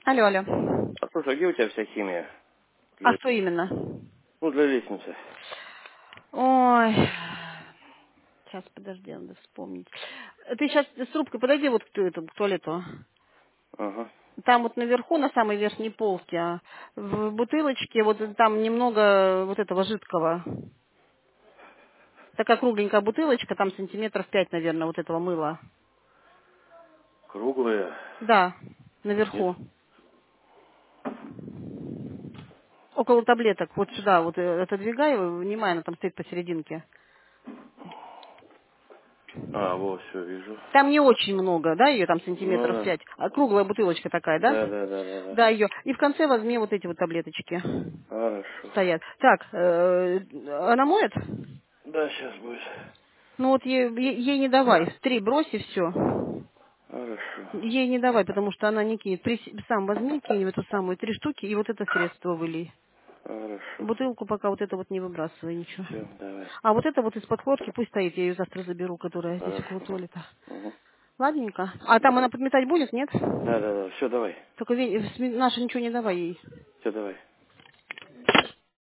Алло, алло. А слушай, а где у тебя вся химия? А Для, что именно? ну, для лестницы. Ой, сейчас, подожди, надо вспомнить. Ты сейчас с трубкой подойди вот к туалету. Ага. Там вот наверху, на самой верхней полке, в бутылочке, вот там немного вот этого жидкого. Такая кругленькая бутылочка, там сантиметров 5, наверное, вот этого мыла. Круглые. Да, Нет? наверху. Около таблеток, вот сюда, вот отодвигай его, внимай, она там стоит посерединке. А, вот, все, вижу. Там не очень много, да, ее там Ну сантиметров да. 5, а круглая бутылочка такая, да? Да, да, да, да, да. Да, ее. И в конце возьми вот эти вот таблеточки. Хорошо. Стоят. Так, она моет? Да, сейчас будет. Ну вот ей не давай. 3 брось и все. Хорошо. Ей не давай, потому что она не кинет. Сам возьми, кинь в эту самую 3 штуки и вот это средство вылей. Хорошо. Бутылку пока вот это вот не выбрасывай ничего. Все, давай. А вот это вот из-под лодки пусть стоит, я ее завтра заберу, которая здесь около Хорошо. туалета. Угу. Ладненько. А там Да. она подметать будет, нет? Да, да, да. Все, давай. Только Наша ничего не давай ей. Все, давай.